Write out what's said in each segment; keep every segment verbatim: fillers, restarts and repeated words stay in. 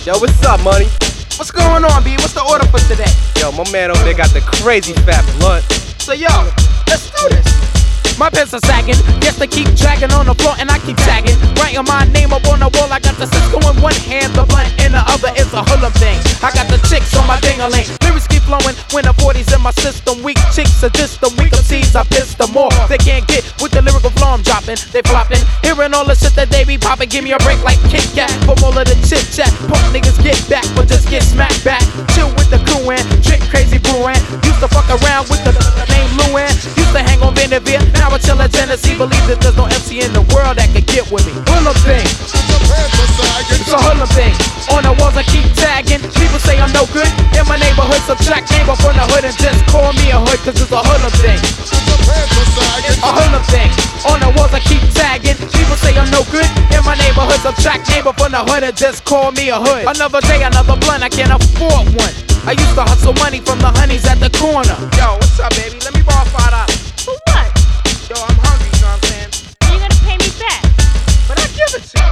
Yo, what's up, money? What's going on, B? What's the order for today? Yo, my man over there got the crazy fat blunt. So, yo, let's do this. My pants are sagging, yes they keep dragging on the floor and I keep tagging. Writing my name up on the wall, I got the Cisco in one hand, the blunt in the other, it's a hoodlum thing. I got the chicks on my ding-a-ling, lyrics keep flowing when the forties in my system. Weak chicks are just the weak M Cs, I piss them more. They can't get with the lyrical flow I'm dropping, they flopping. Hearing all the shit that they be popping, give me a break like Kit Kat. From all of the chit chat, punk niggas get back, but just get smacked back. Chill with the crew and trick crazy brewing. Used to fuck around with the name Luan. Used to hang on Vanderveer, now I chill at Tennessee. Believe that there's no M C in the world that could get with me. Hoodlum thing, it's a hoodlum thing. On the walls I keep tagging. People say I'm no good in my neighborhood. Subtract neighbor from the hood and just call me a hood, cause it's a hoodlum thing. A hoodlum thing. On the walls I keep tagging. People say I'm no good in my neighborhood. Subtract neighbor from the hood and just call me a hood. Another day, another blunt, I can't afford one. I used to hustle money from the honeys at the corner. Yo, what's up, baby? Let me borrow five dollars. For what? Yo, I'm hungry, you know what I'm saying? Are you gonna pay me back? But I give it to you.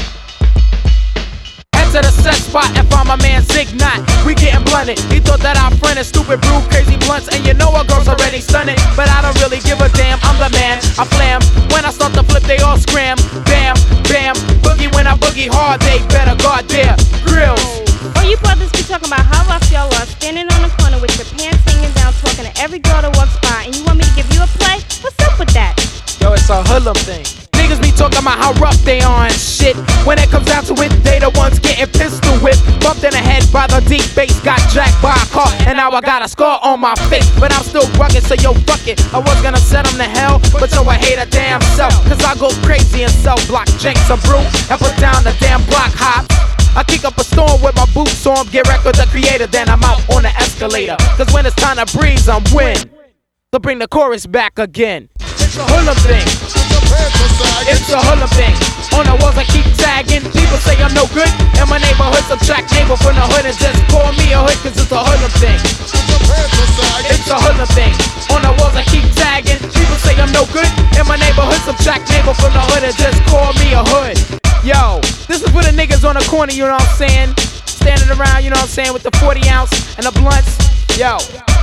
To the set spot and find my man Zig Knot. We getting blunted. He thought that our friend is stupid, brew, crazy blunts, and you know our girls already stunning. But I don't really give a damn. I'm the man. I flam. When I start to flip, they all scram. Bam, bam. Boogie when I boogie hard, they better guard their grills. Oh, you brothers be talking about how rough y'all are, standing on the corner with your pants hanging down, talking to every girl that walks by, and you want me to give you a play? What's up with that? Yo, it's a hoodlum thing. Niggas be talking about how rough they are and shit. When it comes down to it, they the ones getting pistol whipped. Bumped in the head by the deep bass, got dragged by a car, and now I got a scar on my face. But I'm still rugged, so yo, fuck it. I was gonna send them to hell, but yo, I hate a damn self. Cause I go crazy and sell block drinks a brew, and put down the damn block hops. I kick up a storm with my boots on, get wrecked with the creator, then I'm out on the escalator. Cause when it's time to breeze, I'm win. So bring the chorus back again. It's a hoodlum thing. It's a hoodlum thing. On the walls I keep tagging. People say I'm no good in my neighborhood. Subtract neighbor from the hood and just call me a hood, cause it's a hoodlum thing. It's a hoodlum thing. On the walls I keep tagging. People say I'm no good in my neighborhood. Subtract neighbor from the hood and just call me a hood. Yo, this is for the niggas on the corner, you know what I'm saying? Standing around, you know what I'm saying, with the forty ounce and the blunts. Yo.